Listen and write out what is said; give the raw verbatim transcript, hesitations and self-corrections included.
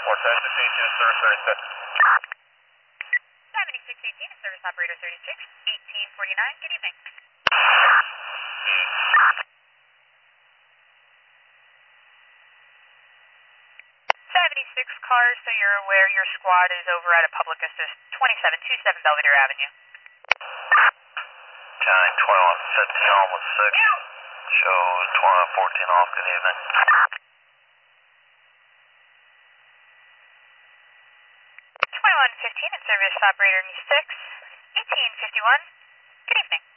Or Texas eighteen, service thirty-six. seventy-six eighteen, service operator thirty-six, eighteen forty-nine, good evening. seventy-six cars, so you're aware your squad is over at a public assist, twenty-seven twenty-seven Belvedere Avenue. County twenty-one fifteen on with six. Show twenty-one fourteen off, good evening. twenty-one fifteen and service operator six, eighteen fifty-one, good evening.